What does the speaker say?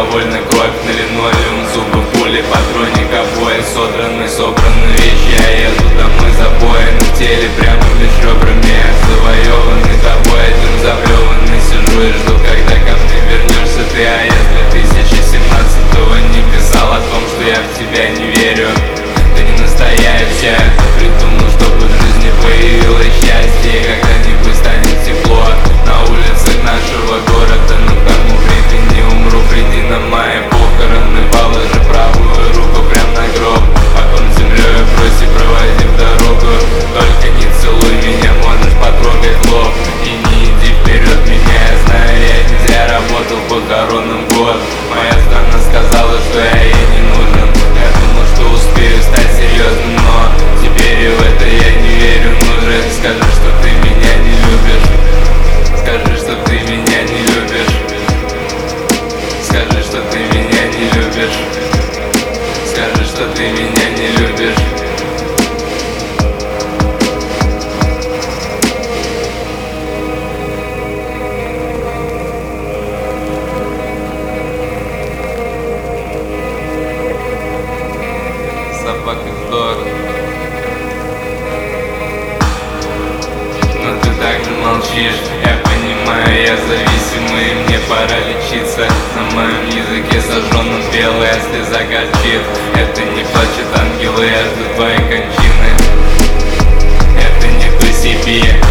довольно кровь на линолеум, зубы, пули, патроник, обои содраны, собраны вещи. Я еду домой, забои на теле, прямо меж ребрами. Завоеванный тобой, один заплеванный, сижу и жду, когда ко мне вернешься ты. А я с 2017-го не писал о том, что я в тебя не верю. Ты не настоящая, придумал, чтобы в жизни появилось счастье. И когда-нибудь станет тепло на улицах нашего города. Но к тому времени умру, приди на мои похороны. Положи правую руку прям на гроб, потом землей проси, проводи в дорогу. Только не целуй меня, можешь потрогать лоб. И не иди вперед меня, я знаю, я не зря работал похоронным год. Моя страна сказала, что я ей не нужен. Я думал, что успею стать серьезным, но теперь и в это я не верю. Ну же, скажи, что ты меня не любишь. Скажи, что ты меня не любишь. Скажи, что ты меня не любишь. Скажи, что ты меня не любишь. Собака здорово. Но ты также молчишь. Я понимаю, я зависимый, и мне пора лечиться. На моем языке сожженном белая слеза горчит. Это не плачут ангелы, я жду твоей кончины. Это не по себе.